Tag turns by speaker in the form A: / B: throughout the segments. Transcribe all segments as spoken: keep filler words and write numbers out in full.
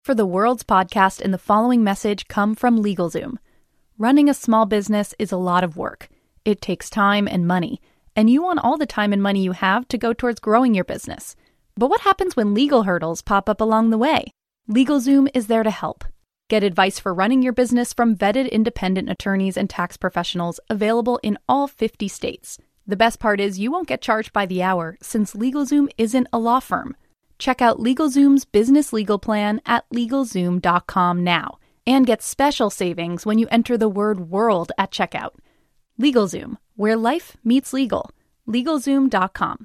A: For the World's podcast and the following message come from LegalZoom. Running a small business is a lot of work. It takes time and money, and you want all the time and money you have to go towards growing your business. But what happens when legal hurdles pop up along the way? LegalZoom is there to help. Get advice for running your business from vetted independent attorneys and tax professionals available in all fifty states. The best part is you won't get charged by the hour since LegalZoom isn't a law firm. Check out LegalZoom's business legal plan at LegalZoom dot com now and get special savings when you enter the word WORLD at checkout. LegalZoom, where life meets legal. LegalZoom dot com.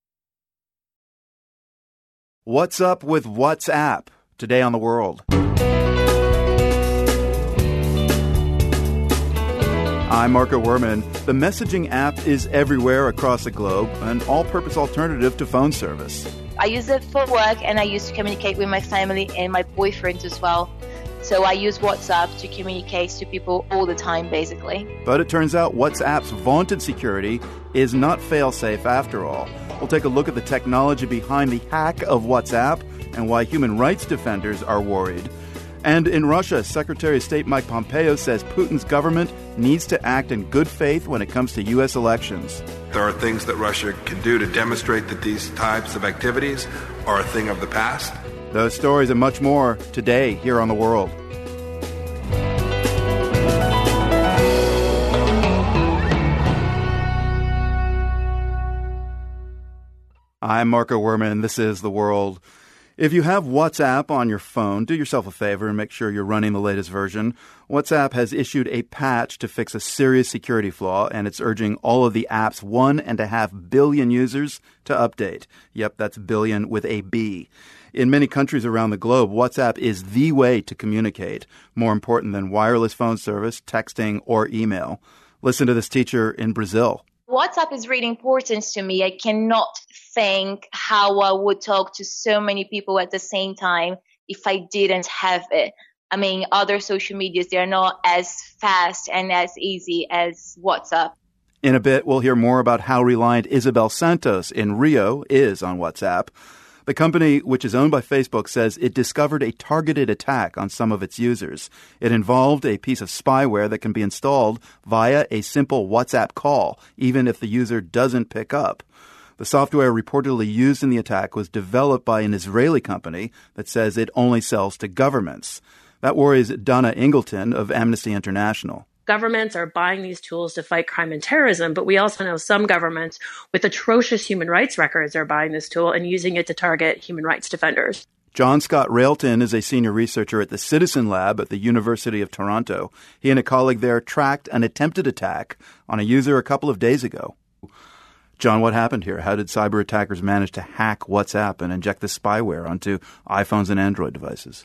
B: What's up with WhatsApp? Today on The World. I'm Marco Werman. The messaging app is everywhere across the globe, an all-purpose alternative to phone service.
C: I use it for work, and I use to communicate with my family and my boyfriend as well. So I use WhatsApp to communicate to people all the time, basically.
B: But it turns out WhatsApp's vaunted security is not fail-safe after all. We'll take a look at the technology behind the hack of WhatsApp and why human rights defenders are worried. And in Russia, Secretary of State Mike Pompeo says Putin's government needs to act in good faith when it comes to U S elections.
D: There are things that Russia can do to demonstrate that these types of activities are a thing of the past.
B: Those stories and much more today here on The World. I'm Marco Werman, and this is The World. If you have WhatsApp on your phone, do yourself a favor and make sure you're running the latest version. WhatsApp has issued a patch to fix a serious security flaw, and it's urging all of the app's one and a half billion users to update. Yep, that's billion with a B. In many countries around the globe, WhatsApp is the way to communicate, more important than wireless phone service, texting, or email. Listen to this teacher in Brazil.
C: WhatsApp is really important to me. I cannot think how I would talk to so many people at the same time if I didn't have it. I mean, other social medias, they're not as fast and as easy as WhatsApp.
B: In a bit, we'll hear more about how reliant Isabel Santos in Rio is on WhatsApp. The company, which is owned by Facebook, says it discovered a targeted attack on some of its users. It involved a piece of spyware that can be installed via a simple WhatsApp call, even if the user doesn't pick up. The software reportedly used in the attack was developed by an Israeli company that says it only sells to governments. That worries Donna Ingleton of Amnesty International.
E: Governments are buying these tools to fight crime and terrorism, but we also know some governments with atrocious human rights records are buying this tool and using it to target human rights defenders.
B: John Scott Railton is a senior researcher at the Citizen Lab at the University of Toronto. He and a colleague there tracked an attempted attack on a user a couple of days ago. John, what happened here? How did cyber attackers manage to hack WhatsApp and inject the spyware onto iPhones and Android devices?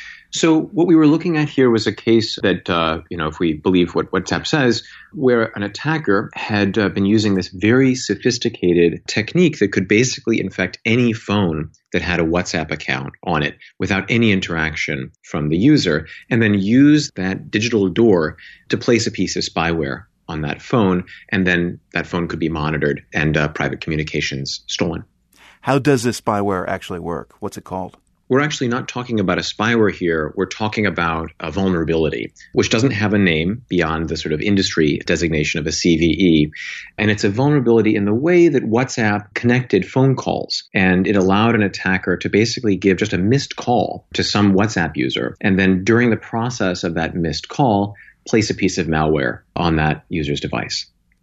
F: So what we were looking at here was a case that, uh, you know, if we believe what WhatsApp says, where an attacker had uh, been using this very sophisticated technique that could basically infect any phone that had a WhatsApp account on it without any interaction from the user, and then use that digital door to place a piece of spyware on that phone, and then that phone could be monitored and uh, private communications stolen.
B: How does this spyware actually work? What's it called?
F: We're actually not talking about a spyware here. We're talking about a vulnerability, which doesn't have a name beyond the sort of industry designation of a C V E. And it's a vulnerability in the way that WhatsApp connected phone calls. And it allowed an attacker to basically give just a missed call to some WhatsApp user. And then during the process of that missed call, place a piece of malware on that user's device.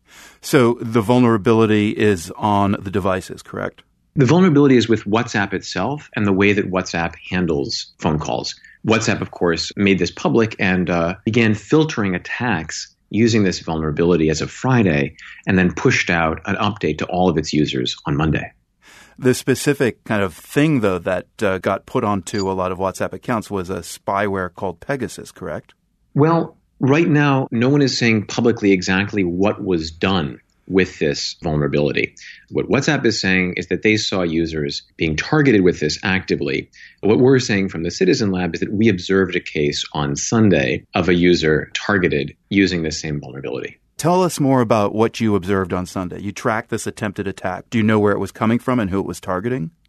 B: So the vulnerability is on the devices, correct?
F: The vulnerability is with WhatsApp itself and the way that WhatsApp handles phone calls. WhatsApp, of course, made this public and uh, began filtering attacks using this vulnerability as of Friday, and then pushed out an update to all of its users on Monday.
B: The specific kind of thing, though, that uh, got put onto a lot of WhatsApp accounts was a spyware called Pegasus, correct?
F: Well, right now, no one is saying publicly exactly what was done with this vulnerability. What WhatsApp is saying is that they saw users being targeted with this actively. What we're saying from the Citizen Lab is that we observed a case on Sunday of a user targeted using this same vulnerability.
B: Tell us more about what you observed on Sunday. You tracked this attempted attack. Do you know where it was coming from and who it was targeting?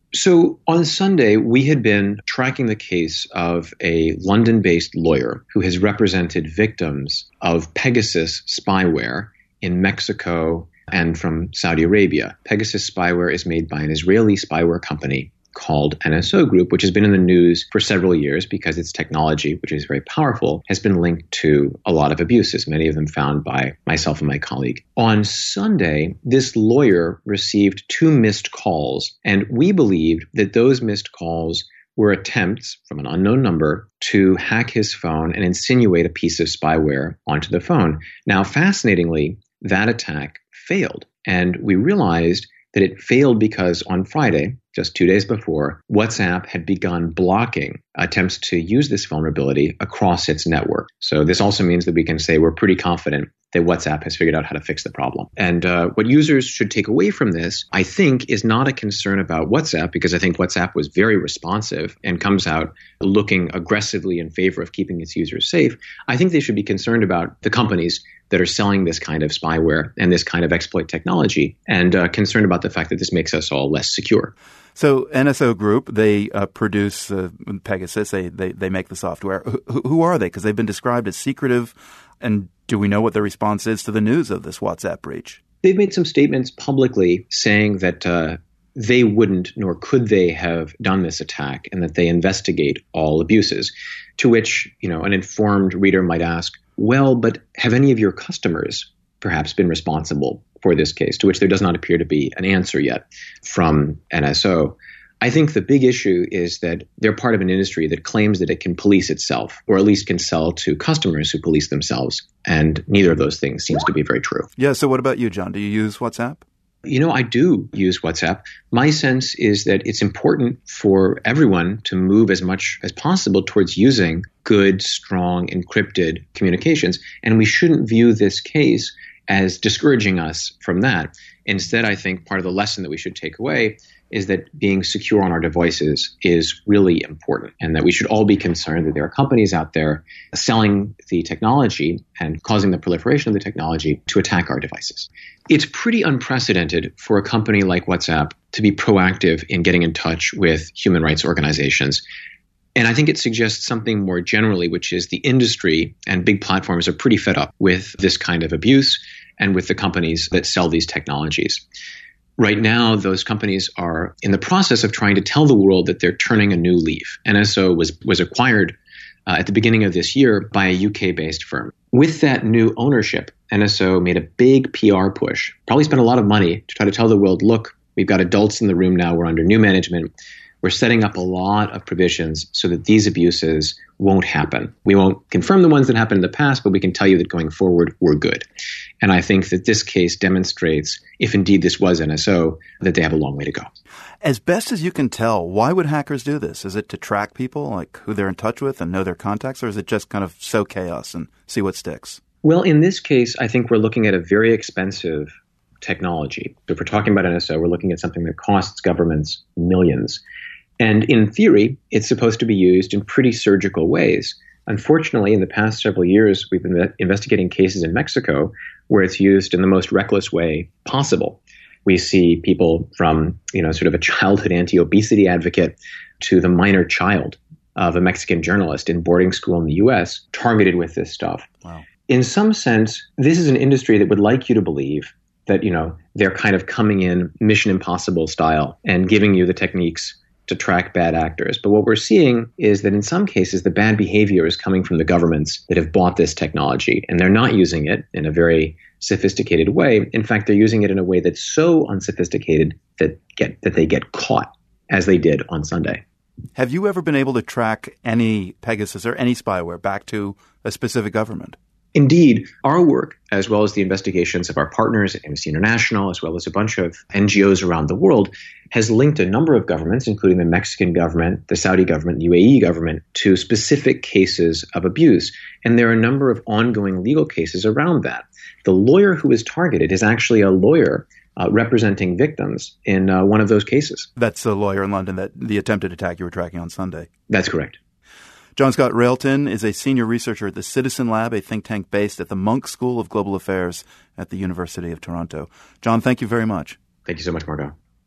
F: So on Sunday, we had been tracking the case of a London-based lawyer who has represented victims of Pegasus spyware in Mexico and from Saudi Arabia. Pegasus spyware is made by an Israeli spyware company called N S O Group, which has been in the news for several years because its technology, which is very powerful, has been linked to a lot of abuses, many of them found by myself and my colleague. On Sunday, this lawyer received two missed calls, and we believed that those missed calls were attempts from an unknown number to hack his phone and insinuate a piece of spyware onto the phone. Now, fascinatingly, that attack failed, and we realized that it failed because on Friday, just two days before, WhatsApp had begun blocking attempts to use this vulnerability across its network. So this also means that we can say we're pretty confident that WhatsApp has figured out how to fix the problem. And uh, what users should take away from this, I think, is not a concern about WhatsApp, because I think WhatsApp was very responsive and comes out looking aggressively in favor of keeping its users safe. I think they should be concerned about the companies that are selling this kind of spyware and this kind of exploit technology, and uh, concerned about the fact that this makes us all less secure.
B: So N S O Group, they uh, produce uh, Pegasus. They, they they make the software. Who, who are they? Because they've been described as secretive. And do we know what the response is to the news of this WhatsApp breach?
F: They've made some statements publicly saying that uh, they wouldn't nor could they have done this attack, and that they investigate all abuses. To which, you know, an informed reader might ask, well, but have any of your customers perhaps been responsible for this case? To which there does not appear to be an answer yet from N S O. I think the big issue is that they're part of an industry that claims that it can police itself, or at least can sell to customers who police themselves. And neither of those things seems to be very true.
B: Yeah. So what about you, John? Do you use WhatsApp?
F: You know, I do use WhatsApp. My sense is that it's important for everyone to move as much as possible towards using good, strong, encrypted communications. And we shouldn't view this case as discouraging us from that. Instead, I think part of the lesson that we should take away is that being secure on our devices is really important, and that we should all be concerned that there are companies out there selling the technology and causing the proliferation of the technology to attack our devices. It's pretty unprecedented for a company like WhatsApp to be proactive in getting in touch with human rights organizations. And I think it suggests something more generally, which is the industry and big platforms are pretty fed up with this kind of abuse and with the companies that sell these technologies. Right now, those companies are in the process of trying to tell the world that they're turning a new leaf. N S O was was acquired uh, at the beginning of this year by a U K-based firm. With that new ownership, N S O made a big P R push, probably spent a lot of money to try to tell the world, look, we've got adults in the room now, we're under new management. We're setting up a lot of provisions so that these abuses won't happen. We won't confirm the ones that happened in the past, but we can tell you that going forward, we're good. And I think that this case demonstrates, if indeed this was N S O, that they have a long way to go.
B: As best as you can tell, why would hackers do this? Is it to track people, like who they're in touch with and know their contacts, or is it just kind of sow chaos and see what sticks?
F: Well, in this case, I think we're looking at a very expensive technology. So if we're talking about N S O, we're looking at something that costs governments millions. And in theory, it's supposed to be used in pretty surgical ways. Unfortunately, in the past several years, we've been investigating cases in Mexico where it's used in the most reckless way possible. We see people from, you know, sort of a childhood anti-obesity advocate to the minor child of a Mexican journalist in boarding school in the U S targeted with this stuff.
B: Wow.
F: In some sense, this is an industry that would like you to believe that, you know, they're kind of coming in Mission Impossible style and giving you the techniques to track bad actors. But what we're seeing is that in some cases, the bad behavior is coming from the governments that have bought this technology, and they're not using it in a very sophisticated way. In fact, they're using it in a way that's so unsophisticated that get that they get caught, as they did on Sunday.
B: Have you ever been able to track any Pegasus or any spyware back to a specific government?
F: Indeed, our work, as well as the investigations of our partners at Amnesty International, as well as a bunch of N G Os around the world, has linked a number of governments, including the Mexican government, the Saudi government, the U A E government, to specific cases of abuse. And there are a number of ongoing legal cases around that. The lawyer who is targeted is actually a lawyer uh, representing victims in uh, one of those cases.
B: That's the lawyer in London, that the attempted attack you were tracking on Sunday.
F: That's correct.
B: John Scott Railton is a senior researcher at the Citizen Lab, a think tank based at the Munk School of Global Affairs at the University of Toronto. John, thank you very much.
F: Thank you so much, Margot.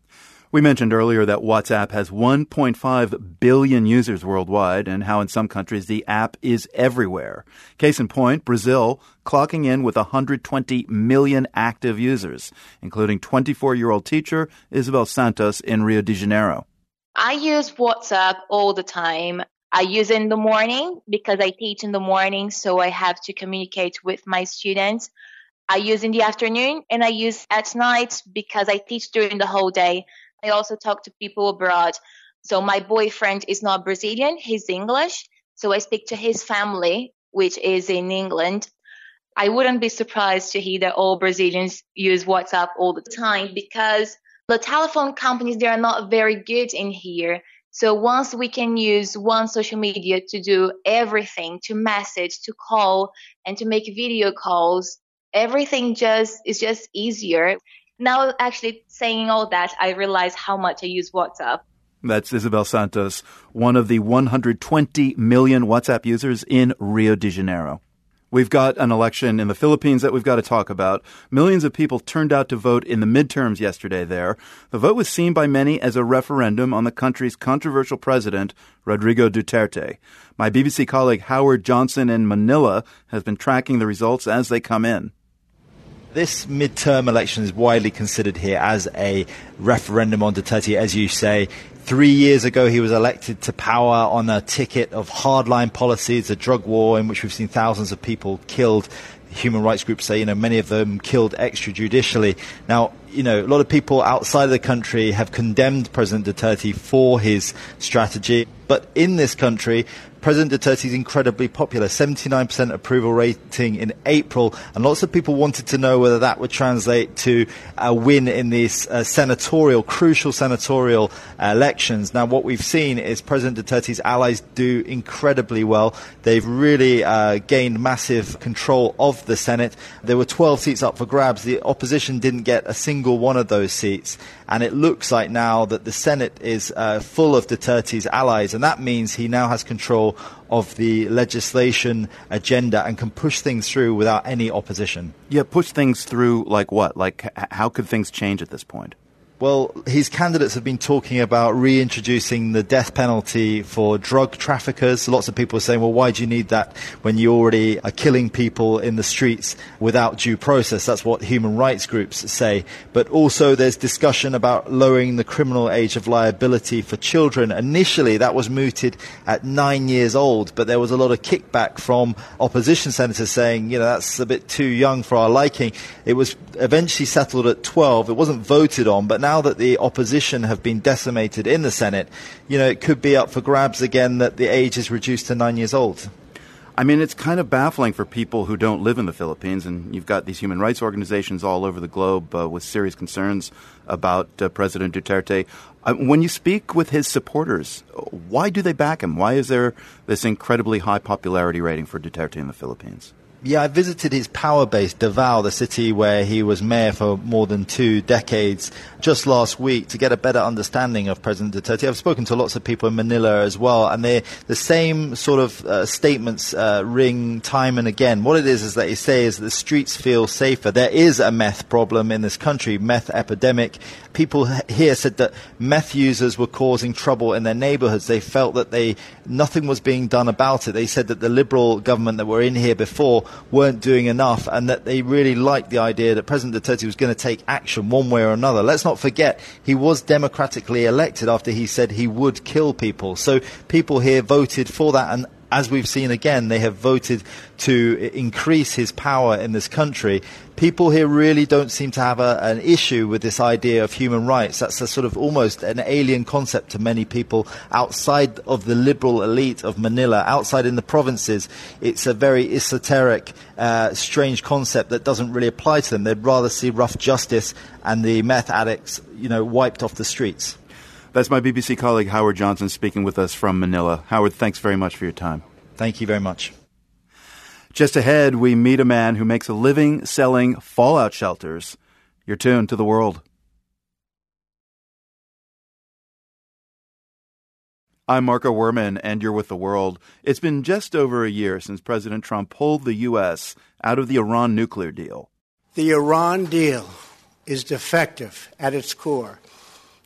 B: We mentioned earlier that WhatsApp has one point five billion users worldwide and how in some countries the app is everywhere. Case in point, Brazil clocking in with one hundred twenty million active users, including twenty-four-year-old teacher Isabel Santos in Rio de Janeiro.
C: I use WhatsApp all the time. I use it in the morning because I teach in the morning, so I have to communicate with my students. I use in the afternoon and I use at night because I teach during the whole day. I also talk to people abroad. So my boyfriend is not Brazilian, he's English. So I speak to his family, which is in England. I wouldn't be surprised to hear that all Brazilians use WhatsApp all the time because the telephone companies, they are not very good in here. So once we can use one social media to do everything, to message, to call, and to make video calls, everything just is just easier. Now, actually saying all that, I realize how much I use WhatsApp.
B: That's Isabel Santos, one of the one hundred twenty million WhatsApp users in Rio de Janeiro. We've got an election in the Philippines that we've got to talk about. Millions of people turned out to vote in the midterms yesterday there. The vote was seen by many as a referendum on the country's controversial president, Rodrigo Duterte. My B B C colleague Howard Johnson in Manila has been tracking the results as they come in.
G: This midterm election is widely considered here as a referendum on Duterte, as you say. Three years ago, he was elected to power on a ticket of hardline policies, a drug war in which we've seen thousands of people killed. Human rights groups say, you know, many of them killed extrajudicially. Now, you know, a lot of people outside of the country have condemned President Duterte for his strategy. But in this country, President Duterte is incredibly popular, seventy-nine percent approval rating in April, and lots of people wanted to know whether that would translate to a win in these uh, senatorial, crucial senatorial uh, elections. Now, what we've seen is President Duterte's allies do incredibly well. They've really uh, gained massive control of the Senate. There were twelve seats up for grabs. The opposition didn't get a single one of those seats, and it looks like now that the Senate is uh, full of Duterte's allies, and that means he now has control of the legislation agenda and can push things through without any opposition.
B: Yeah, push things through like what? Like h- how could things change at this point?
G: Well, his candidates have been talking about reintroducing the death penalty for drug traffickers. Lots of people are saying, well, why do you need that when you already are killing people in the streets without due process? That's what human rights groups say. But also there's discussion about lowering the criminal age of liability for children. Initially, that was mooted at nine years old, but there was a lot of kickback from opposition senators saying, you know, that's a bit too young for our liking. It was eventually settled at twelve. It wasn't voted on, but now Now that the opposition have been decimated in the Senate, you know, it could be up for grabs again that the age is reduced to nine years old.
B: I mean, it's kind of baffling for people who don't live in the Philippines, and you've got these human rights organizations all over the globe uh, with serious concerns about uh, President Duterte. Uh, when you speak with his supporters, why do they back him? Why is there this incredibly high popularity rating for Duterte in the Philippines?
G: Yeah, I visited his power base, Davao, the city where he was mayor for more than two decades, just last week to get a better understanding of President Duterte. I've spoken to lots of people in Manila as well, and they the same sort of uh, statements uh, ring time and again. What it is is that they say is that the streets feel safer. There is a meth problem in this country, meth epidemic. People here said that meth users were causing trouble in their neighborhoods. They felt that they nothing was being done about it. They said that the Liberal government that were in here before weren't doing enough, and that they really liked the idea that President Duterte was going to take action one way or another. Let's not forget, he was democratically elected after he said he would kill people. So people here voted for that, and as we've seen again, they have voted to increase his power in this country. People here really don't seem to have a, an issue with this idea of human rights. That's a sort of almost an alien concept to many people outside of the liberal elite of Manila, outside in the provinces. It's a very esoteric, uh, strange concept that doesn't really apply to them. They'd rather see rough justice and the meth addicts, you know, wiped off the streets.
B: That's my B B C colleague Howard Johnson speaking with us from Manila. Howard, thanks very much for your time.
G: Thank you very much.
B: Just ahead, we meet a man who makes a living selling fallout shelters. You're tuned to The World. I'm Marco Werman, and you're with The World. It's been just over a year since President Trump pulled the U S out of the Iran nuclear deal.
H: The Iran deal is defective at its core.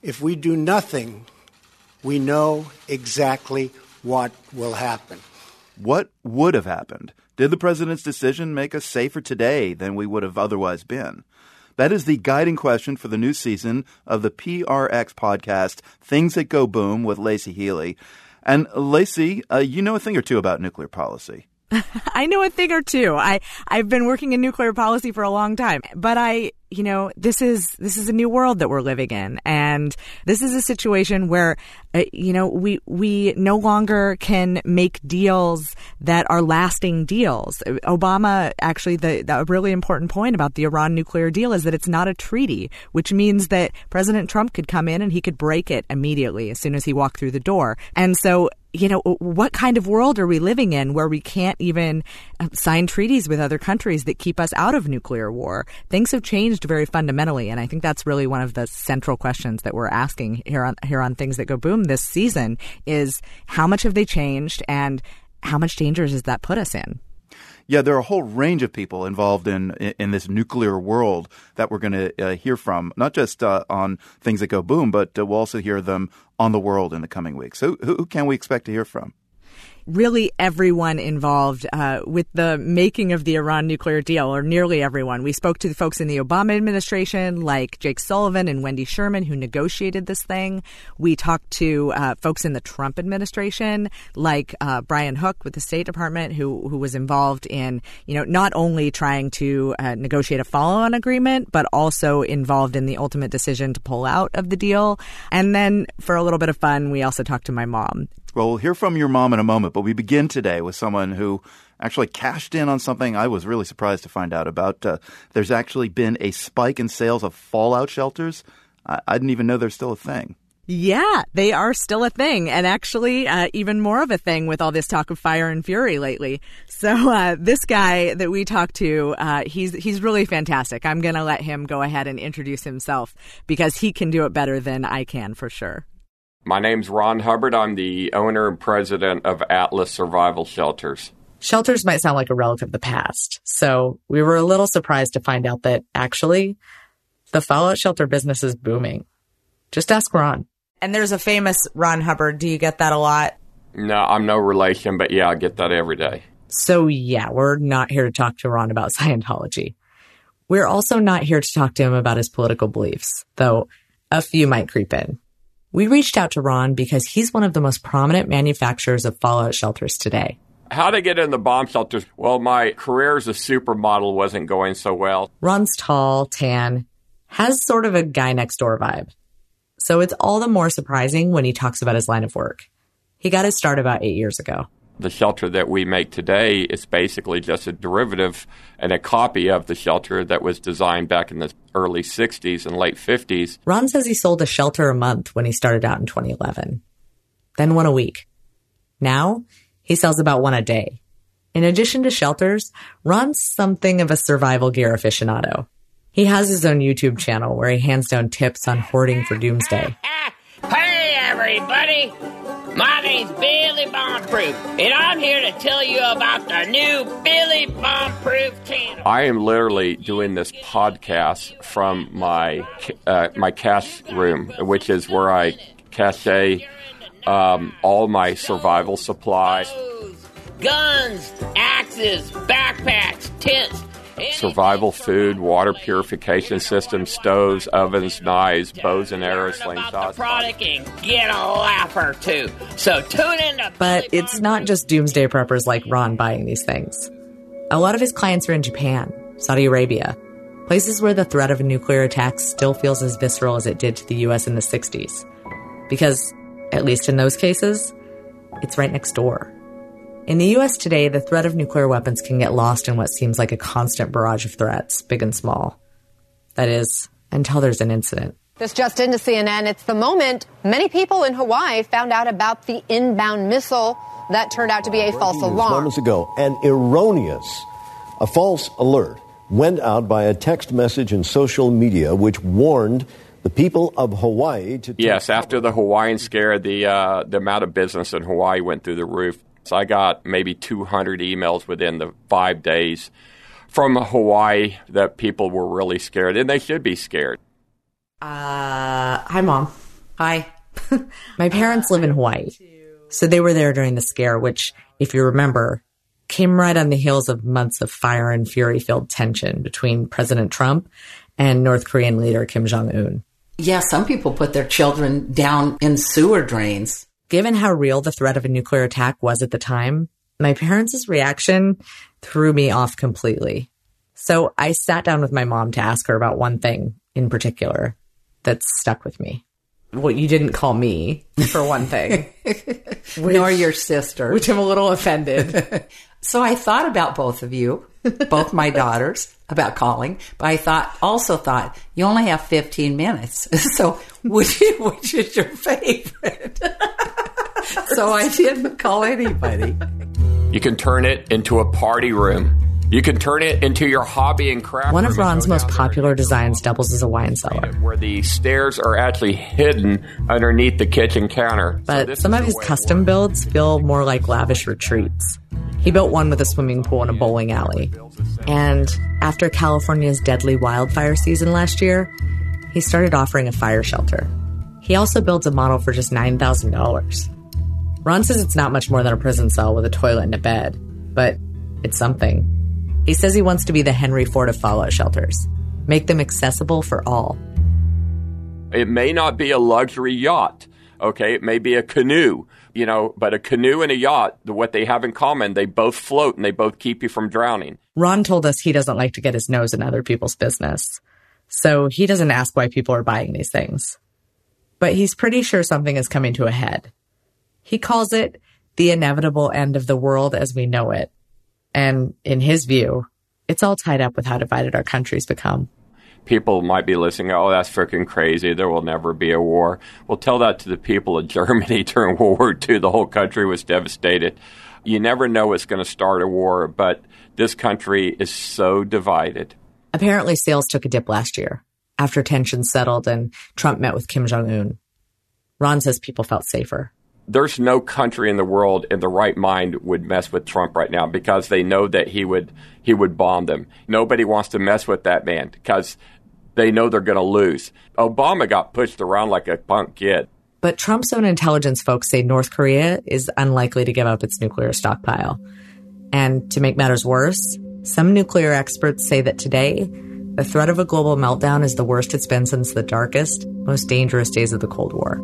H: If we do nothing, we know exactly what will happen.
B: What would have happened? Did the president's decision make us safer today than we would have otherwise been? That is the guiding question for the new season of the P R X podcast, Things That Go Boom, with Lacey Healy. And Lacey, uh, you know a thing or two about nuclear policy.
I: I know a thing or two. I, I've been working in nuclear policy for a long time, but I, you know, this is, this is a new world that we're living in. And this is a situation where, uh, you know, we, we no longer can make deals that are lasting deals. Obama, actually, the, the really important point about the Iran nuclear deal is that it's not a treaty, which means that President Trump could come in and he could break it immediately as soon as he walked through the door. And so, you know, what kind of world are we living in where we can't even sign treaties with other countries that keep us out of nuclear war? Things have changed very fundamentally, and I think that's really one of the central questions that we're asking here on here on Things That Go Boom this season is how much have they changed and how much danger does that put us in?
B: Yeah, there are a whole range of people involved in in this nuclear world that we're going to uh, hear from, not just uh, on Things That Go Boom, but uh, we'll also hear them on The World in the coming weeks. So who, who can we expect to hear from?
I: Really everyone involved uh, with the making of the Iran nuclear deal, or nearly everyone. We spoke to the folks in the Obama administration, like Jake Sullivan and Wendy Sherman, who negotiated this thing. We talked to uh, folks in the Trump administration, like uh, Brian Hook with the State Department, who who was involved in, you know, not only trying to uh, negotiate a follow-on agreement, but also involved in the ultimate decision to pull out of the deal. And then for a little bit of fun, we also talked to my mom.
B: Well, we'll hear from your mom in a moment, but we begin today with someone who actually cashed in on something I was really surprised to find out about. Uh, there's actually been a spike in sales of fallout shelters. I, I didn't even know they're still a thing.
I: Yeah, they are still a thing, and actually uh, even more of a thing with all this talk of fire and fury lately. So uh, this guy that we talked to, uh, he's he's really fantastic. I'm going to let him go ahead and introduce himself because he can do it better than I can for sure.
J: My name's Ron Hubbard. I'm the owner and president of Atlas Survival Shelters.
K: Shelters might sound like a relic of the past, so we were a little surprised to find out that actually the fallout shelter business is booming. Just ask Ron.
I: And there's a famous Ron Hubbard. Do you get that a lot?
J: No, I'm no relation, but yeah, I get that every day.
K: So yeah, we're not here to talk to Ron about Scientology. We're also not here to talk to him about his political beliefs, though a few might creep in. We reached out to Ron because he's one of the most prominent manufacturers of fallout shelters today.
J: How to get in the bomb shelters? Well, my career as a supermodel wasn't going so well.
K: Ron's tall, tan, has sort of a guy next door vibe. So it's all the more surprising when he talks about his line of work. He got his start about eight years ago.
J: The shelter that we make today is basically just a derivative and a copy of the shelter that was designed back in the early sixties and late fifties.
K: Ron says he sold a shelter a month when he started out in twenty eleven. Then one a week. Now, he sells about one a day. In addition to shelters, Ron's something of a survival gear aficionado. He has his own YouTube channel where he hands down tips on hoarding for doomsday.
L: Hey, everybody! My name's Billy Bombproof, and I'm here to tell you about the new Billy Bombproof channel.
J: I am literally doing this podcast from my uh, my cache room, which is where I cache um, all my survival supplies.
L: Guns, axes, backpacks, tents.
J: Survival food, water purification systems, stoves, ovens, knives, bows and arrows, slingshots.
L: Product and get a laugh or two. So tune in to
K: But it's not just doomsday preppers like Ron buying these things. A lot of his clients are in Japan, Saudi Arabia, places where the threat of a nuclear attack still feels as visceral as it did to the U S in the sixties. Because, at least in those cases, it's right next door. In the U S today, the threat of nuclear weapons can get lost in what seems like a constant barrage of threats, big and small. That is, until there's an incident.
M: This just into C N N, it's the moment many people in Hawaii found out about the inbound missile that turned out to be a false alarm.
N: Moments ago, an erroneous, a false alert went out by a text message in social media which warned the people of Hawaii to...
J: Yes, after the Hawaiian scare, the uh, the amount of business in Hawaii went through the roof. So I got maybe two hundred emails within the five days from Hawaii that people were really scared, and they should be scared.
K: Uh, hi, Mom. Hi. My parents live in Hawaii, so they were there during the scare, which, if you remember, came right on the heels of months of fire and fury-filled tension between President Trump and North Korean leader Kim Jong-un.
O: Yeah, some people put their children down in sewer drains.
K: Given how real the threat of a nuclear attack was at the time, my parents' reaction threw me off completely. So I sat down with my mom to ask her about one thing in particular that stuck with me. Well, you didn't call me, for one thing.
O: which, Nor your sister.
K: Which I'm a little offended.
O: So I thought about both of you, both my daughters, about calling. But I thought, also thought, you only have fifteen minutes. So which, which is your favorite? So I didn't call anybody.
J: You can turn it into a party room. You can turn it into your hobby and craft.
K: One of Ron's most popular designs doubles as a wine cellar,
J: where the stairs are actually hidden underneath the kitchen counter.
K: But
J: so
K: some of his custom builds feel more like lavish retreats. He built one with a swimming pool and a bowling alley. And after California's deadly wildfire season last year, he started offering a fire shelter. He also builds a model for just nine thousand dollars. Ron says it's not much more than a prison cell with a toilet and a bed, but it's something. He says he wants to be the Henry Ford of fallout shelters, make them accessible for all.
J: It may not be a luxury yacht, okay? It may be a canoe, you know, but a canoe and a yacht, what they have in common, they both float and they both keep you from drowning.
K: Ron told us he doesn't like to get his nose in other people's business, so he doesn't ask why people are buying these things. But he's pretty sure something is coming to a head. He calls it the inevitable end of the world as we know it. And in his view, it's all tied up with how divided our country's become.
J: People might be listening, oh, that's freaking crazy. There will never be a war. Well, tell that to the people of Germany during World War Two. The whole country was devastated. You never know what's going to start a war, but this country is so divided.
K: Apparently, sales took a dip last year after tensions settled and Trump met with Kim Jong-un. Ron says people felt safer.
J: There's no country in the world in the right mind would mess with Trump right now because they know that he would he would bomb them. Nobody wants to mess with that man because they know they're going to lose. Obama got pushed around like a punk kid.
K: But Trump's own intelligence folks say North Korea is unlikely to give up its nuclear stockpile. And to make matters worse, some nuclear experts say that today, the threat of a global meltdown is the worst it's been since the darkest, most dangerous days of the Cold War.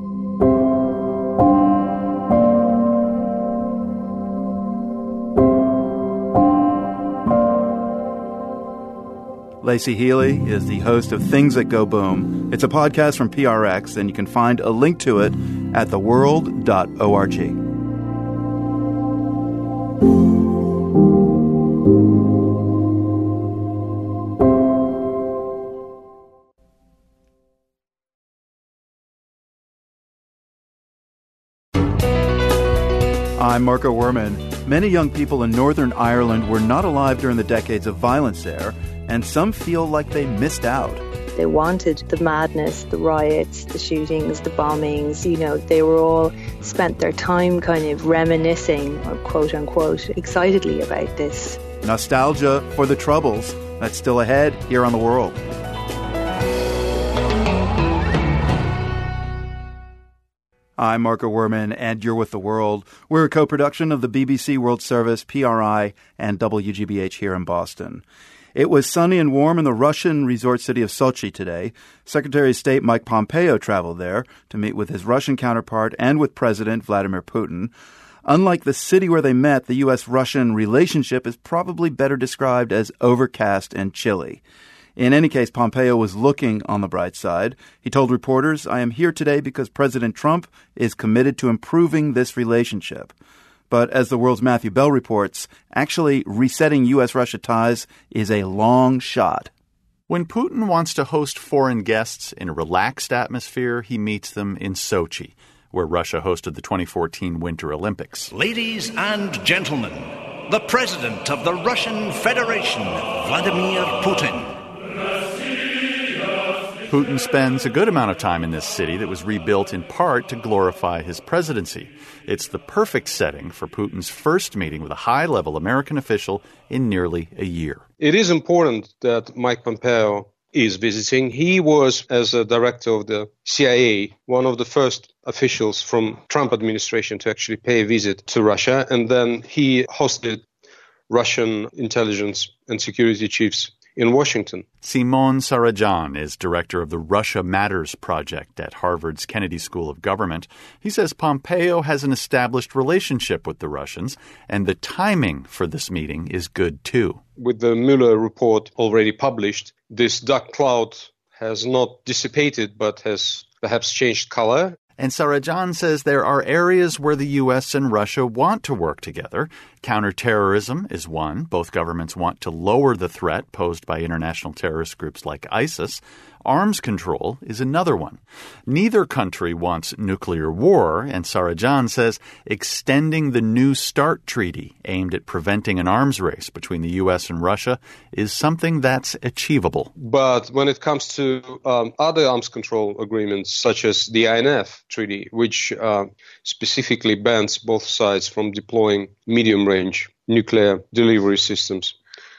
B: Lacey Healy is the host of Things That Go Boom. It's a podcast from P R X, and you can find a link to it at the world dot org. I'm Marco Werman. Many young people in Northern Ireland were not alive during the decades of violence there, and some feel like they missed out.
P: They wanted the madness, the riots, the shootings, the bombings. You know, they were all spent their time kind of reminiscing, or quote unquote, excitedly about this.
B: Nostalgia for the troubles that's still ahead here on The World. I'm Marco Werman, and you're with The World. We're a co-production of the B B C World Service, P R I, and W G B H here in Boston. It was sunny and warm in the Russian resort city of Sochi today. Secretary of State Mike Pompeo traveled there to meet with his Russian counterpart and with President Vladimir Putin. Unlike the city where they met, the U S Russian relationship is probably better described as overcast and chilly. In any case, Pompeo was looking on the bright side. He told reporters, I am here today because President Trump is committed to improving this relationship. But as The World's Matthew Bell reports, actually resetting U S Russia ties is a long shot.
Q: When Putin wants to host foreign guests in a relaxed atmosphere, he meets them in Sochi, where Russia hosted the twenty fourteen Winter Olympics.
R: Ladies and gentlemen, the President of the Russian Federation, Vladimir Putin.
Q: Putin spends a good amount of time in this city that was rebuilt in part to glorify his presidency. It's the perfect setting for Putin's first meeting with a high-level American official in nearly a year.
S: It is important that Mike Pompeo is visiting. He was, as a director of the C I A, one of the first officials from Trump administration to actually pay a visit to Russia. And then he hosted Russian intelligence and security chiefs in Washington.
Q: Simon Sarajan is director of the Russia Matters Project at Harvard's Kennedy School of Government. He says Pompeo has an established relationship with the Russians, and the timing for this meeting is good too.
S: With the Mueller report already published, this dark cloud has not dissipated but has perhaps changed color.
Q: And Sarajan says there are areas where the U S and Russia want to work together. Counterterrorism is one. Both governments want to lower the threat posed by international terrorist groups like ISIS. Arms control is another one. Neither country wants nuclear war, and Sarajan says extending the New START treaty aimed at preventing an arms race between the U S and Russia is something that's achievable.
S: But when it comes to um, other arms control agreements, such as the I N F Treaty, which uh, specifically bans both sides from deploying medium-range nuclear delivery systems,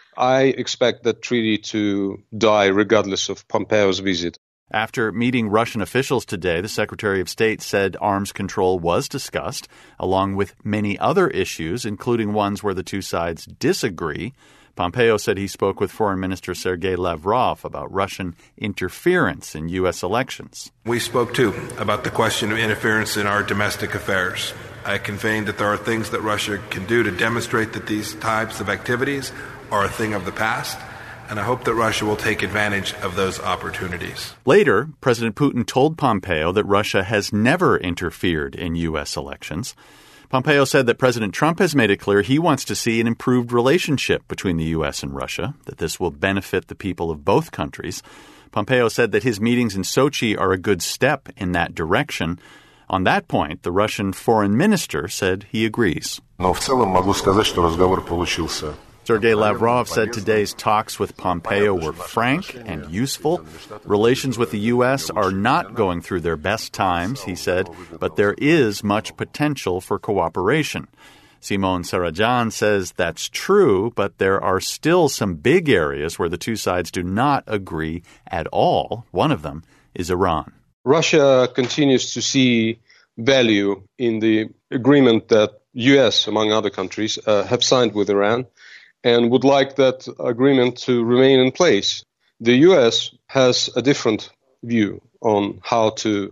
S: I expect that treaty to die regardless of Pompeo's visit.
Q: After meeting Russian officials today, the Secretary of State said arms control was discussed, along with many other issues, including ones where the two sides disagree. Pompeo said he spoke with Foreign Minister Sergei Lavrov about Russian interference in U S elections.
D: We spoke, too, about the question of interference in our domestic affairs. I conveyed that there are things that Russia can do to demonstrate that these types of activities are a thing of the past, and I hope that Russia will take advantage of those opportunities.
Q: Later, President Putin told Pompeo that Russia has never interfered in U S elections. Pompeo said that President Trump has made it clear he wants to see an improved relationship between the U S and Russia, that this will benefit the people of both countries. Pompeo said that his meetings in Sochi are a good step in that direction. On that point, the Russian foreign minister said he agrees.
T: Но в целом могу сказать, что разговор получился.
Q: Sergei Lavrov said today's talks with Pompeo were frank and useful. Relations with the U S are not going through their best times, he said, but there is much potential for cooperation. Simon Sarajan says that's true, but there are still some big areas where the two sides do not agree at all. One of them is Iran.
S: Russia continues to see value in the agreement that U S, among other countries, uh, have signed with Iran, and would like that agreement to remain in place. The U S has a different view on how to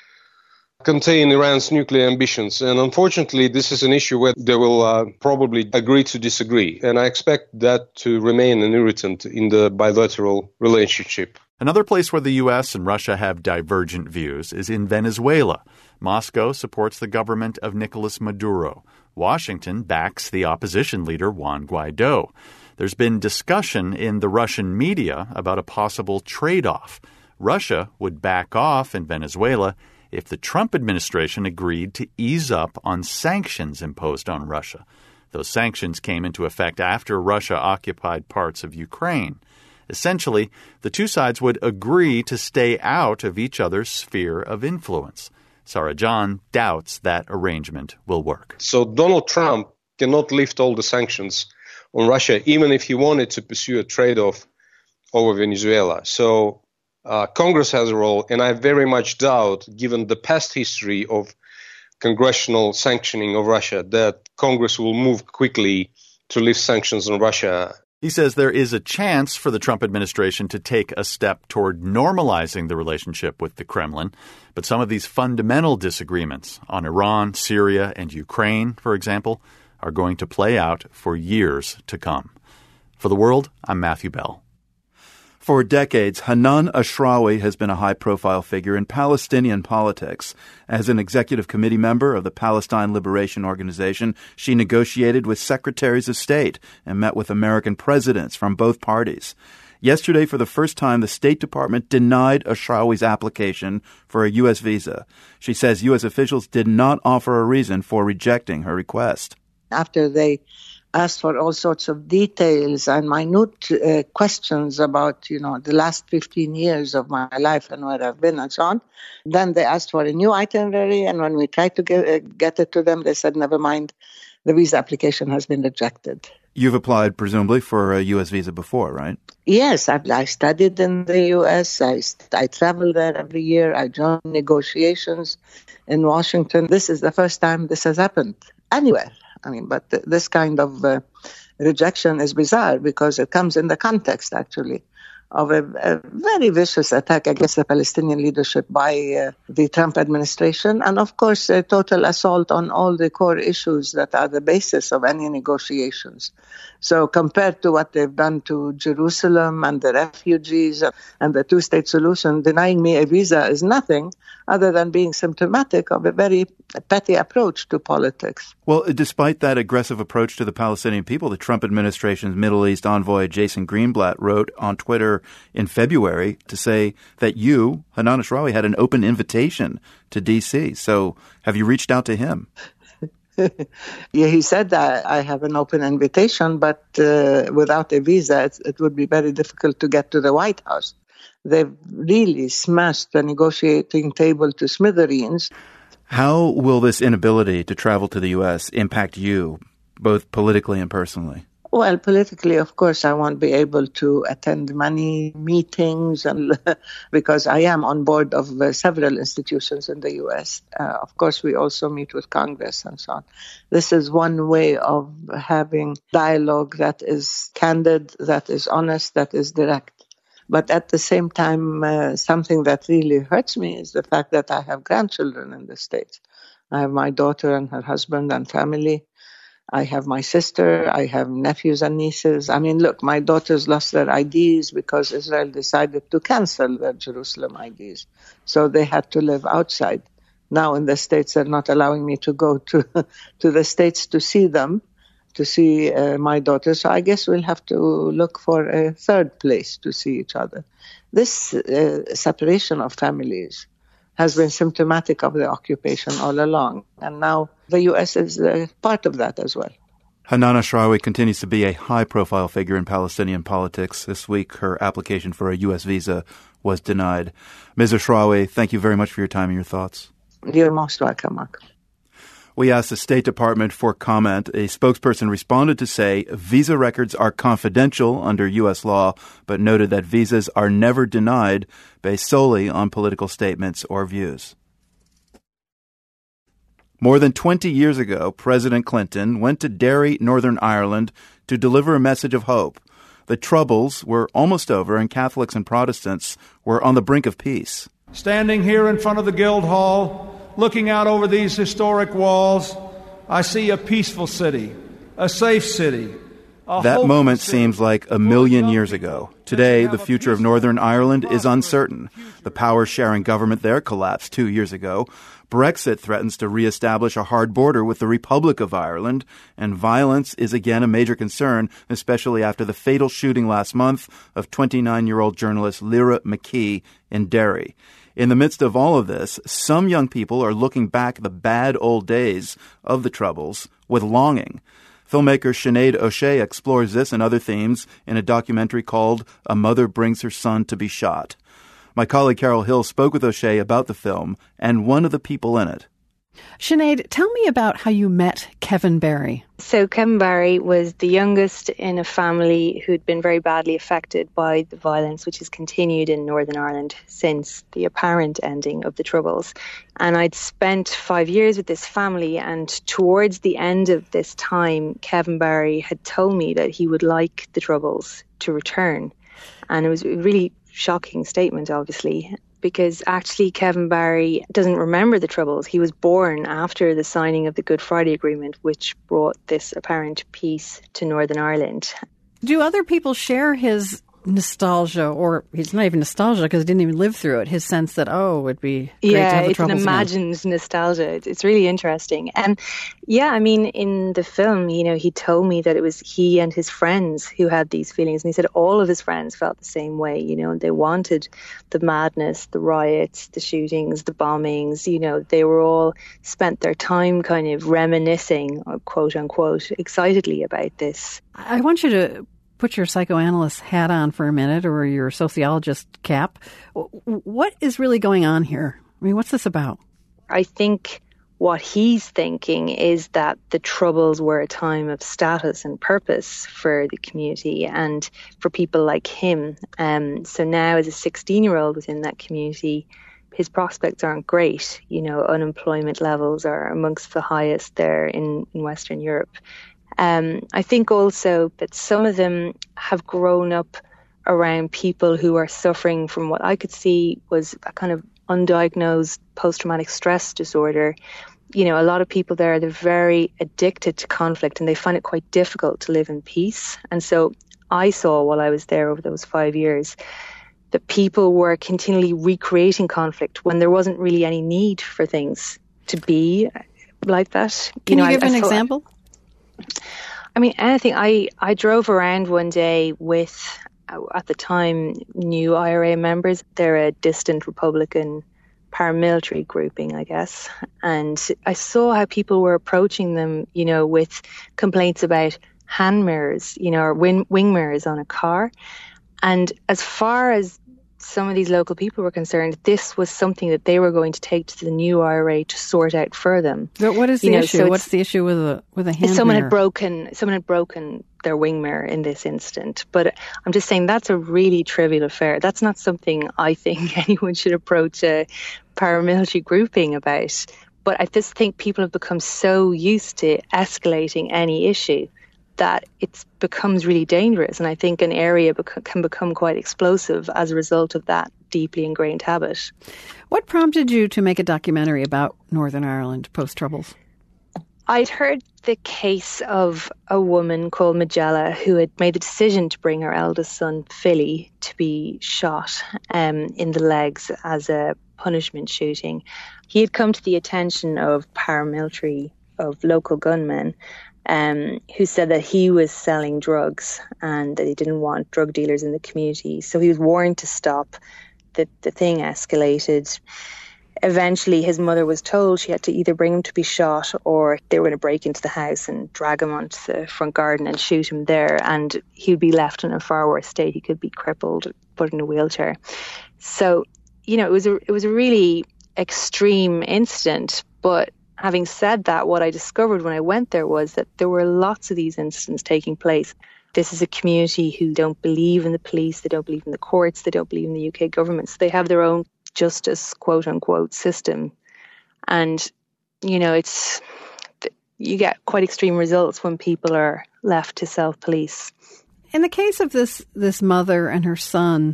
S: contain Iran's nuclear ambitions, and unfortunately this is an issue where they will uh, probably agree to disagree, and I expect that to remain an irritant in the bilateral relationship.
Q: Another place where the U S and Russia have divergent views is in Venezuela. Moscow supports the government of Nicolas Maduro. Washington backs the opposition leader Juan Guaido. There's been discussion in the Russian media about a possible trade-off. Russia would back off in Venezuela if the Trump administration agreed to ease up on sanctions imposed on Russia. Those sanctions came into effect after Russia occupied parts of Ukraine. Essentially, the two sides would agree to stay out of each other's sphere of influence. Sarajan doubts that arrangement will work.
S: So Donald Trump cannot lift all the sanctions on Russia, even if he wanted to pursue a trade-off over Venezuela. So uh, Congress has a role, and I very much doubt, given the past history of congressional sanctioning of Russia, that Congress will move quickly to lift sanctions on Russia.
Q: He says there is a chance for the Trump administration to take a step toward normalizing the relationship with the Kremlin, but some of these fundamental disagreements on Iran, Syria, and Ukraine, for example, are going to play out for years to come. For The World, I'm Matthew Bell.
B: For decades, Hanan Ashrawi has been a high-profile figure in Palestinian politics. As an executive committee member of the Palestine Liberation Organization, she negotiated with secretaries of state and met with American presidents from both parties. Yesterday, for the first time, the State Department denied Ashrawi's application for a U S visa. She says U S officials did not offer a reason for rejecting her request.
U: After they asked for all sorts of details and minute uh, questions about, you know, the last fifteen years of my life and where I've been and so on. Then they asked for a new itinerary, and when we tried to get, uh, get it to them, they said, never mind, the visa application has been rejected.
B: You've applied, presumably, for a U S visa before, right?
U: Yes, I, I studied in the U S. I, I travel there every year. I join negotiations in Washington. This is the first time this has happened anywhere. I mean, but th- this kind of uh, rejection is bizarre because it comes in the context, actually, of a, a very vicious attack against the Palestinian leadership by uh, the Trump administration, and of course a total assault on all the core issues that are the basis of any negotiations. So compared to what they've done to Jerusalem and the refugees and the two-state solution, denying me a visa is nothing other than being symptomatic of a very petty approach to politics.
B: Well, despite that aggressive approach to the Palestinian people, the Trump administration's Middle East envoy Jason Greenblatt wrote on Twitter in February to say that you, Hanan Ashrawi, had an open invitation to D C. So have you reached out to him?
U: Yeah, he said that I have an open invitation, but uh, without a visa, it, it would be very difficult to get to the White House. They've really smashed the negotiating table to smithereens.
B: How will this inability to travel to the U S impact you, both politically and personally?
U: Well, politically, of course, I won't be able to attend many meetings and because I am on board of uh, several institutions in the U S. Uh, of course, we also meet with Congress and so on. This is one way of having dialogue that is candid, that is honest, that is direct. But at the same time, uh, something that really hurts me is the fact that I have grandchildren in the States. I have my daughter and her husband and family. I have my sister. I have nephews and nieces. I mean, look, my daughters lost their I Ds because Israel decided to cancel their Jerusalem I Ds. So they had to live outside. Now in the States, they're not allowing me to go to, to the States to see them, to see uh, my daughter. So I guess we'll have to look for a third place to see each other. This uh, separation of families has been symptomatic of the occupation all along. And now the U S is uh, part of that as well.
B: Hanan Ashrawi continues to be a high-profile figure in Palestinian politics. This week, her application for a U S visa was denied. Miz Ashrawi, thank you very much for your time and your thoughts.
U: You're most welcome, Mark.
B: We asked the State Department for comment. A spokesperson responded to say visa records are confidential under U S law, but noted that visas are never denied based solely on political statements or views. More than twenty years ago, President Clinton went to Derry, Northern Ireland, to deliver a message of hope. The Troubles were almost over, and Catholics and Protestants were on the brink of peace.
A: Standing here in front of the Guildhall, looking out over these historic walls, I see a peaceful city, a safe city. A
B: that moment city. Seems like a million years ago. Today, the future of Northern Ireland is uncertain. The power-sharing government there collapsed two years ago. Brexit threatens to reestablish a hard border with the Republic of Ireland, and violence is again a major concern, especially after the fatal shooting last month of twenty-nine-year-old journalist Lyra McKee in Derry. In the midst of all of this, some young people are looking back at the bad old days of the Troubles with longing. Filmmaker Sinead O'Shea explores this and other themes in a documentary called A Mother Brings Her Son to Be Shot. My colleague Carol Hill spoke with O'Shea about the film and one of the people in it.
V: Sinead, tell me about how you met Kevin Barry.
P: So Kevin Barry was the youngest in a family who'd been very badly affected by the violence which has continued in Northern Ireland since the apparent ending of the Troubles. And I'd spent five years with this family, and towards the end of this time, Kevin Barry had told me that he would like the Troubles to return. And it was a really shocking statement, obviously, because actually Kevin Barry doesn't remember the Troubles. He was born after the signing of the Good Friday Agreement, which brought this apparent peace to Northern Ireland.
V: Do other people share his nostalgia, or it's not even nostalgia because he didn't even live through it, his sense that, oh, it'd be great
P: yeah,
V: to have the
P: it's
V: Troubles
P: an imagined
V: again?
P: nostalgia. It's, it's really interesting. And yeah, I mean, in the film, you know, he told me that it was he and his friends who had these feelings. And he said all of his friends felt the same way. You know, they wanted the madness, the riots, the shootings, the bombings. You know, they were all spent their time kind of reminiscing, or quote unquote, excitedly about this.
V: I want you to put your psychoanalyst hat on for a minute, or your sociologist cap. What is really going on here? I mean, what's this about?
P: I think what he's thinking is that the Troubles were a time of status and purpose for the community and for people like him. Um, so now as a sixteen-year-old within that community, his prospects aren't great. You know, unemployment levels are amongst the highest there in, in Western Europe. Um, I think also that some of them have grown up around people who are suffering from what I could see was a kind of undiagnosed post-traumatic stress disorder. You know, a lot of people there, they're very addicted to conflict and they find it quite difficult to live in peace. And so I saw while I was there over those five years that people were continually recreating conflict when there wasn't really any need for things to be like that.
V: Can you, know, you give
P: I,
V: an
P: I
V: example?
P: I mean, anything. I, I drove around one day with, at the time, new I R A members. They're a distant Republican paramilitary grouping, I guess. And I saw how people were approaching them, you know, with complaints about hand mirrors, you know, or wing, wing mirrors on a car. And as far as some of these local people were concerned, this was something that they were going to take to the new I R A to sort out for them.
V: But what is the
P: you know,
V: issue?
P: so
V: What's the issue with a with a hand
P: someone
V: mirror?
P: had broken someone had broken their wing mirror in this instant. But I'm just saying that's a really trivial affair. That's not something I think anyone should approach a paramilitary grouping about. But I just think people have become so used to escalating any issue that it becomes really dangerous. And I think an area bec- can become quite explosive as a result of that deeply ingrained habit.
V: What prompted you to make a documentary about Northern Ireland post-Troubles?
P: I'd heard the case of a woman called Majella who had made the decision to bring her eldest son, Philly, to be shot um, in the legs as a punishment shooting. He had come to the attention of paramilitary, of local gunmen, Um, who said that he was selling drugs and that he didn't want drug dealers in the community. So he was warned to stop. The, the thing escalated. Eventually, his mother was told she had to either bring him to be shot or they were going to break into the house and drag him onto the front garden and shoot him there. And he'd be left in a far worse state. He could be crippled, put in a wheelchair. So, you know, it was a, it was a really extreme incident, but having said that, what I discovered when I went there was that there were lots of these incidents taking place. This is a community who don't believe in the police, they don't believe in the courts, they don't believe in the U K government. So they have their own justice, quote unquote, system. And, you know, it's you get quite extreme results when people are left to self-police.
V: In the case of this this mother and her son,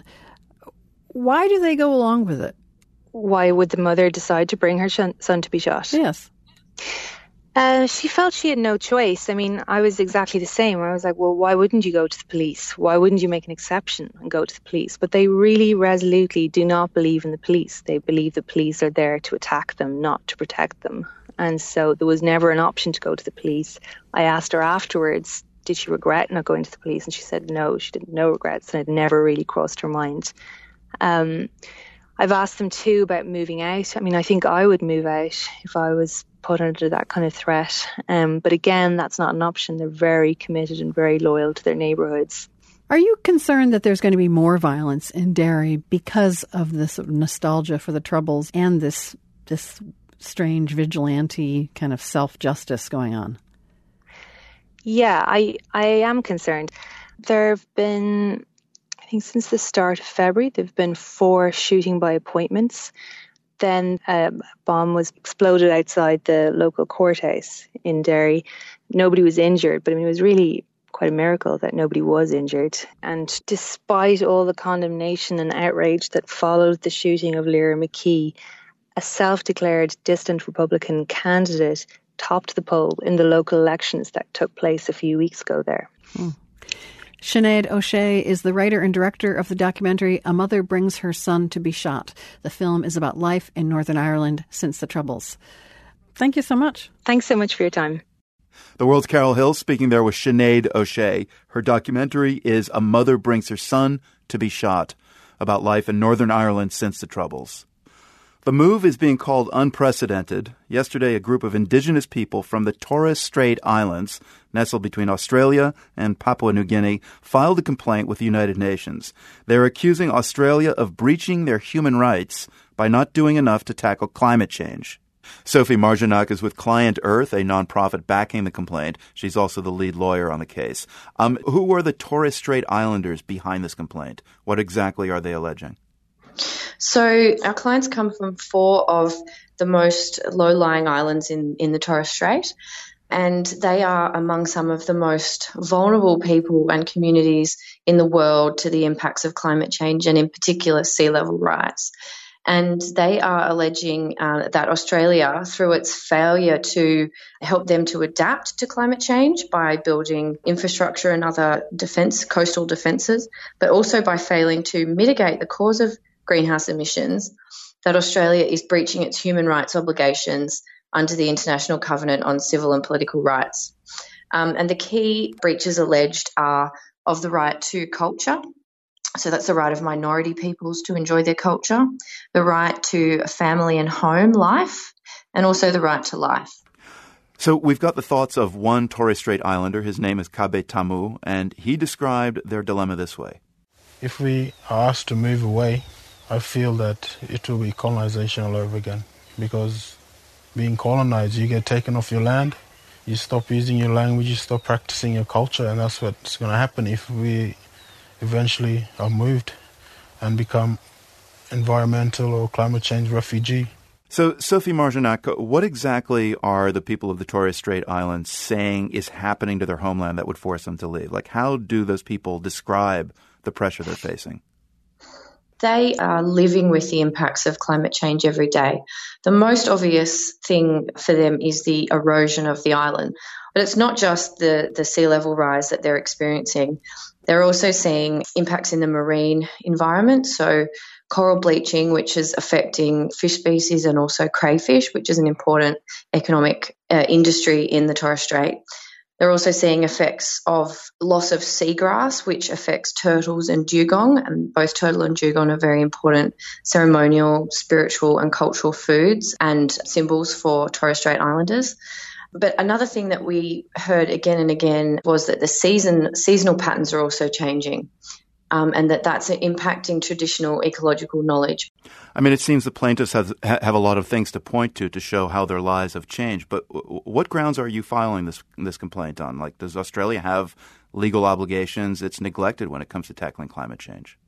V: why do they go along with it?
P: Why would the mother decide to bring her son to be shot?
V: Yes.
P: Uh, she felt she had no choice. I mean, I was exactly the same. I was like, well, why wouldn't you go to the police? Why wouldn't you make an exception and go to the police? But they really resolutely do not believe in the police. They believe the police are there to attack them, not to protect them. And so there was never an option to go to the police. I asked her afterwards, did she regret not going to the police? And she said no, she did no regrets, and it never really crossed her mind. Um, I've asked them too about moving out. I mean, I think I would move out if I was put under that kind of threat. Um, but again, that's not an option. They're very committed and very loyal to their neighbourhoods.
V: Are you concerned that there's going to be more violence in Derry because of this nostalgia for the Troubles and this this strange vigilante kind of self-justice going on?
P: Yeah, I, I am concerned. There have been, I think since the start of February, there have been four shooting by appointments. Then a bomb was exploded outside the local courthouse in Derry. Nobody was injured, but I mean, it was really quite a miracle that nobody was injured. And despite all the condemnation and outrage that followed the shooting of Lyra McKee, a self-declared distant Republican candidate topped the poll in the local elections that took place a few weeks ago there.
V: Hmm. Sinead O'Shea is the writer and director of the documentary A Mother Brings Her Son to Be Shot. The film is about life in Northern Ireland since the Troubles. Thank you so much.
P: Thanks so much for your time.
B: The World's Carol Hill speaking there with Sinead O'Shea. Her documentary is A Mother Brings Her Son to Be Shot, about life in Northern Ireland since the Troubles. The move is being called unprecedented. Yesterday, a group of indigenous people from the Torres Strait Islands, nestled between Australia and Papua New Guinea, filed a complaint with the United Nations. They're accusing Australia of breaching their human rights by not doing enough to tackle climate change. Sophie Marjanac is with Client Earth, a nonprofit backing the complaint. She's also the lead lawyer on the case. Um, who were the Torres Strait Islanders behind this complaint? What exactly are they alleging?
E: So our clients come from four of the most low-lying islands in, in the Torres Strait, and they are among some of the most vulnerable people and communities in the world to the impacts of climate change and in particular sea level rise. And they are alleging uh, that Australia, through its failure to help them to adapt to climate change by building infrastructure and other defence, coastal defences, but also by failing to mitigate the cause of greenhouse emissions, that Australia is breaching its human rights obligations under the International Covenant on Civil and Political Rights. Um, and the key breaches alleged are of the right to culture. So that's the right of minority peoples to enjoy their culture, the right to a family and home life, and also the right to life.
B: So we've got the thoughts of one Torres Strait Islander. His name is Kabe Tamu, and he described their dilemma this way.
F: If we are asked to move away, I feel that it will be colonization all over again, because being colonized, you get taken off your land, you stop using your language, you stop practicing your culture, and that's what's going to happen if we eventually are moved and become environmental or climate change refugee.
B: So, Sophie Marjanac, what exactly are the people of the Torres Strait Islands saying is happening to their homeland that would force them to leave? Like, how do those people describe the pressure they're facing?
E: They are living with the impacts of climate change every day. The most obvious thing for them is the erosion of the island. But it's not just the, the sea level rise that they're experiencing. They're also seeing impacts in the marine environment, so coral bleaching, which is affecting fish species, and also crayfish, which is an important economic uh, industry in the Torres Strait. They're also seeing effects of loss of seagrass, which affects turtles and dugong, and both turtle and dugong are very important ceremonial, spiritual and cultural foods and symbols for Torres Strait Islanders. But another thing that we heard again and again was that the season seasonal patterns are also changing, um, and that that's impacting traditional ecological knowledge.
B: I mean, it seems the plaintiffs have, have a lot of things to point to to show how their lives have changed. But w- what grounds are you filing this this complaint on? Like, does Australia have legal obligations it's neglected when it comes to tackling climate change?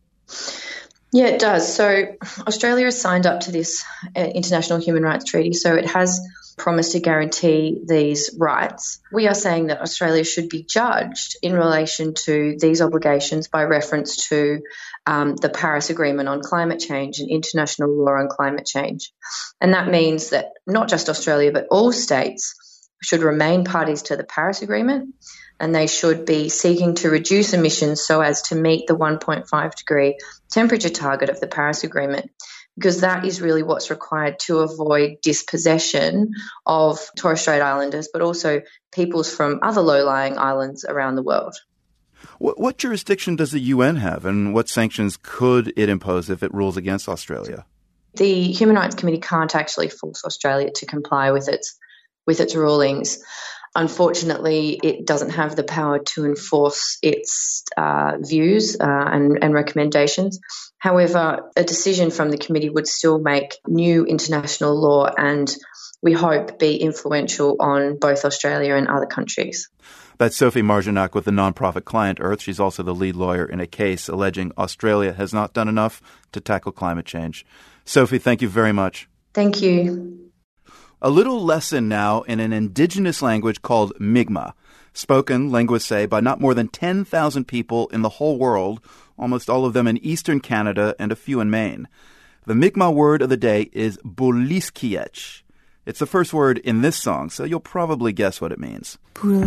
E: Yeah, it does. So Australia has signed up to this uh, International Human Rights Treaty, so it has promised to guarantee these rights. We are saying that Australia should be judged in relation to these obligations by reference to um, the Paris Agreement on Climate Change and international law on climate change. And that means that not just Australia, but all states should remain parties to the Paris Agreement, and they should be seeking to reduce emissions so as to meet the one point five degree temperature target of the Paris Agreement, because that is really what's required to avoid dispossession of Torres Strait Islanders, but also peoples from other low-lying islands around the world.
B: What, what jurisdiction does the U N have, and what sanctions could it impose if it rules against Australia?
E: The Human Rights Committee can't actually force Australia to comply with its with its rulings. Unfortunately, it doesn't have the power to enforce its uh, views uh, and, and recommendations. However, a decision from the committee would still make new international law and, we hope, be influential on both Australia and other countries.
B: That's Sophie Marjanac with the nonprofit Client Earth. She's also the lead lawyer in a case alleging Australia has not done enough to tackle climate change. Sophie, thank you very much.
E: Thank you.
B: A little lesson now in an indigenous language called Mi'kmaq, spoken, linguists say, by not more than ten thousand people in the whole world, almost all of them in eastern Canada and a few in Maine. The Mi'kmaq word of the day is Buliskiech. It's the first word in this song, so you'll probably guess what it means.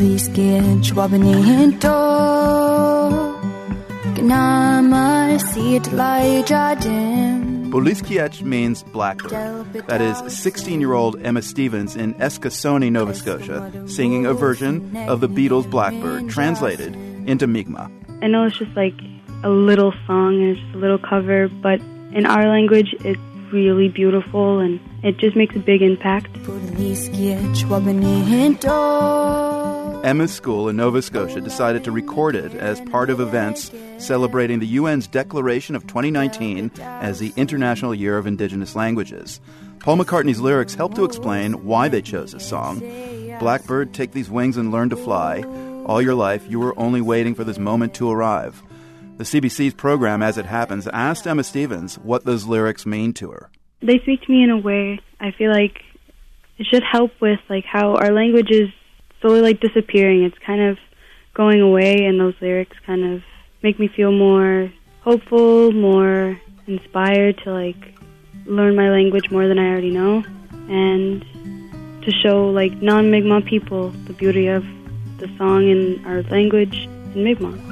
B: Buliskiech means blackbird. That is sixteen-year-old Emma Stevens in Eskasoni, Nova Scotia, singing a version of the Beatles' Blackbird, translated into Mi'kmaq.
W: I know it's just like a little song and it's just a little cover, but in our language it's really beautiful and it just makes a big impact.
B: Emma's school in Nova Scotia decided to record it as part of events celebrating the U N's declaration of twenty nineteen as the International Year of Indigenous Languages. Paul McCartney's lyrics help to explain why they chose this song. Blackbird, take these wings and learn to fly. All your life, you were only waiting for this moment to arrive. The C B C's program, As It Happens, asked Emma Stevens what those lyrics mean to her.
W: They speak to me in a way. I feel like it should help with like how our language is slowly like disappearing. It's kind of going away, and those lyrics kind of make me feel more hopeful, more inspired to like learn my language more than I already know, and to show like non-Mi'kmaq people the beauty of the song and our language in Mi'kmaq.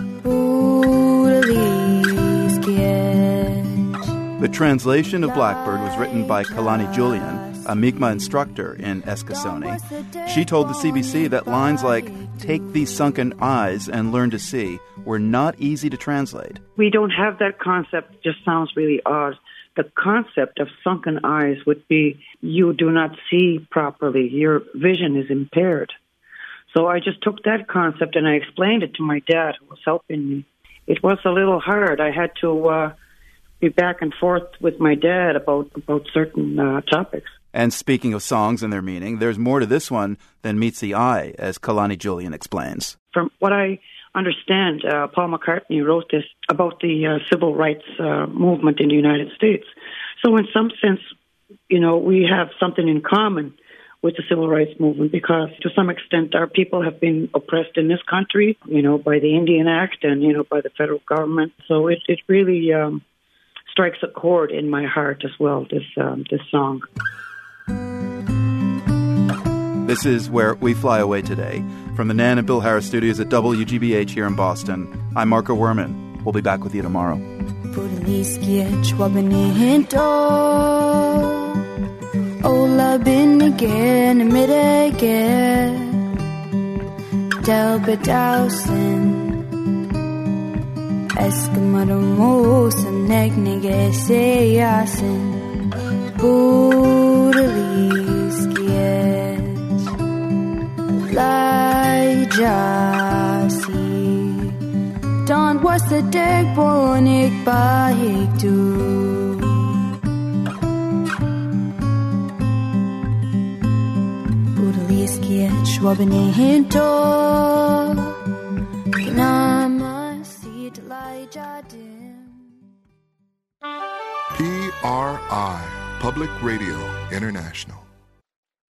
B: The translation of Blackbird was written by Kalani Julian, a Mi'kmaq instructor in Eskasoni. She told the C B C that lines like, take these sunken eyes and learn to see, were not easy to translate.
C: We don't have that concept. It just sounds really odd. The concept of sunken eyes would be you do not see properly. Your vision is impaired. So I just took that concept and I explained it to my dad, who was helping me. It was a little hard. I had to uh, be back and forth with my dad about, about certain uh, topics.
B: And speaking of songs and their meaning, there's more to this one than meets the eye, as Kalani Julian explains.
C: From what I understand, uh, Paul McCartney wrote this about the uh, civil rights uh, movement in the United States. So in some sense, you know, we have something in common with the civil rights movement, because to some extent our people have been oppressed in this country, you know, by the Indian Act and, you know, by the federal government. So it, it really um, strikes a chord in my heart as well, this um, this song.
B: This is Where We Fly Away Today. From the Nan and Bill Harris studios at W G B H here in Boston, I'm Marco Werman. We'll be back with you tomorrow.
G: Ola bin again, middag, Del bedausen, Eskimodomosen, Negnige seasen, Budaliskiet, Lajasi, Don was the dag bonik baik do. Schwabene hinto Gnama seed Jadim.
H: P R I, Public Radio International.